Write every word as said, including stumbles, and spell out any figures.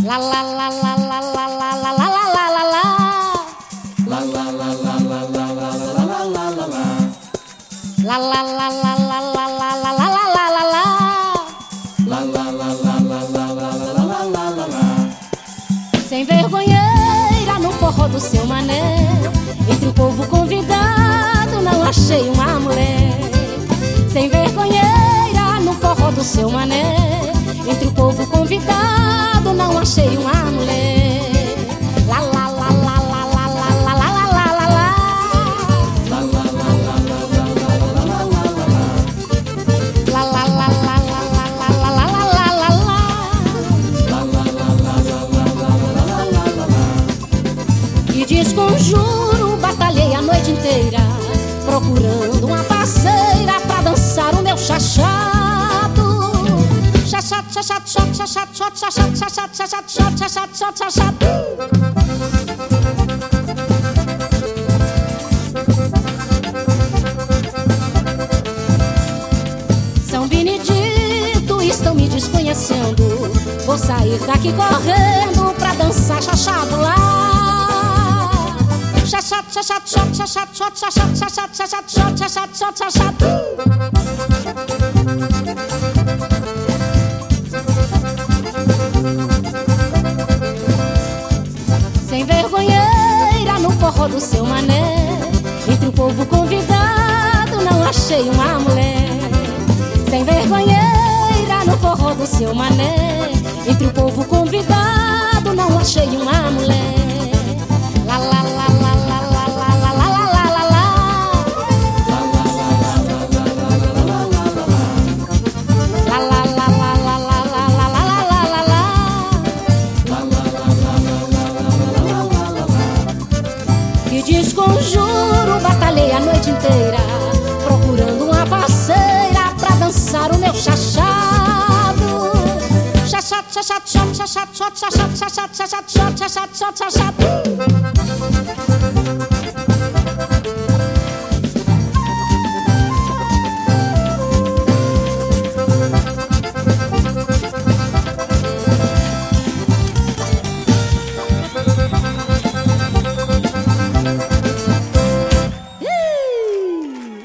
La la la la la la la la la la la la la. La la la la la la la la la la la la. La la la la la la la la la la la la la. La la la la la la la la la la la la. Sem vergonheira no forró do seu mané, entre o povo convidado não achei uma mulher. Sem vergonheira no forró do seu mané, entre o povo convidado não achei uma mulher. La la la la la la la la la la la la la. La la la la la la la la la la la. La la la la la la la la la la la la la. La la la la la la la la la la la. E desconjuro, batalhei a noite inteira procurando uma parceira pra dançar o meu chachado. Chachado, chachado, chachado, chachado, chachado, chachado, chachado, chachado, chachado, chachado. São Benedito, estão me desconhecendo. Vou sair daqui correndo pra dançar chachado lá. Chachado, chachado, chachado, chachado, chachado, chachado, chachado, chachado, chachado, chachado. Sem vergonheira no forró do seu mané, entre o povo convidado não achei uma mulher. Sem vergonheira no forró do seu mané, entre o povo convidado não achei uma mulher. La la la la la la la la la la la la la. La la la la la la la la la la la la la. Que desconjuro, batalhei a noite inteira procurando uma parceira pra dançar o meu chachado. Chachado, chachado, chachado, chachado, chachado, chachado, chachado, chachado, chachado, chachado.